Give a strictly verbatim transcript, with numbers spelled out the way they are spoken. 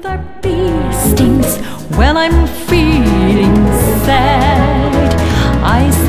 the bee stings when I'm feeling sad. I